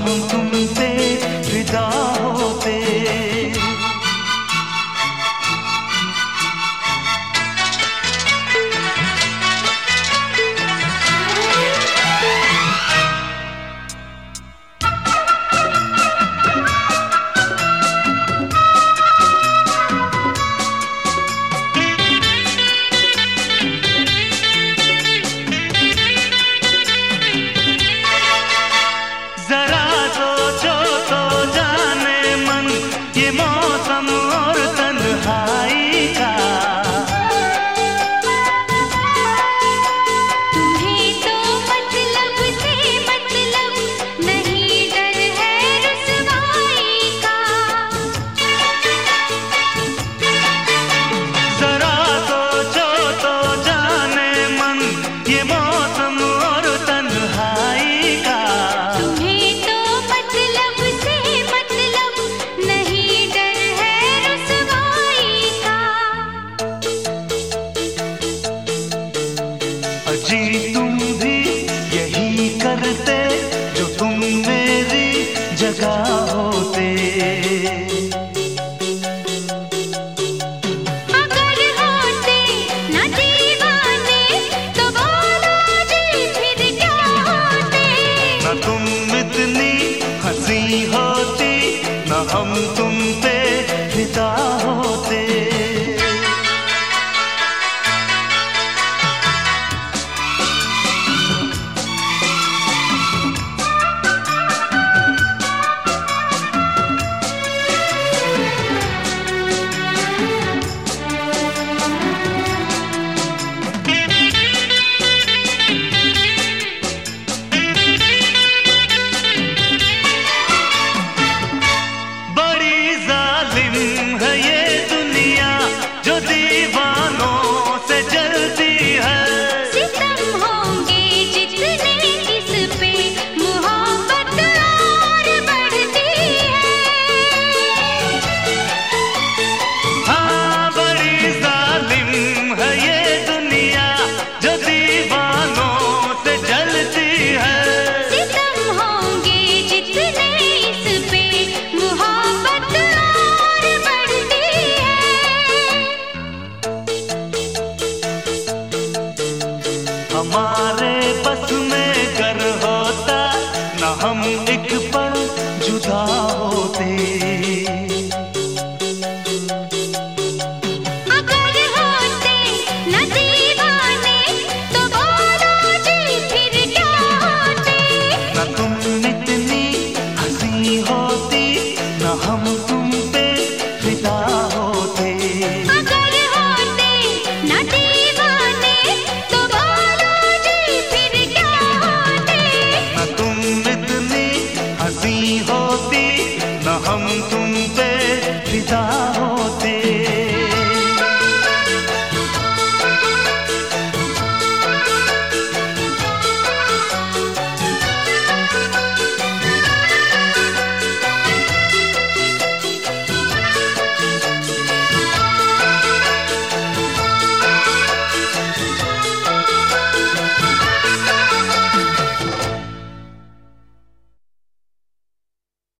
तुम पे फिदा होते। जी तुम भी यही करते जो तुम मेरी जगह होते। अगर होते न दीवाने तो बोलो जी फिर क्या होते। न तुम इतनी हंसी होती न हम तुम पे फिदा होते। हमारे बस में गर होता न हम एक पल जुदा होते। अगर होते न दीवाने तो बोलो जी फिर क्या होते। न तुम इतनी हंसी होती न हम तुम पे फिदा होते। अगर होते न दीवाने तो बोलो जी फिर क्या होते। न तुम इतनी हंसी होती न हम तुम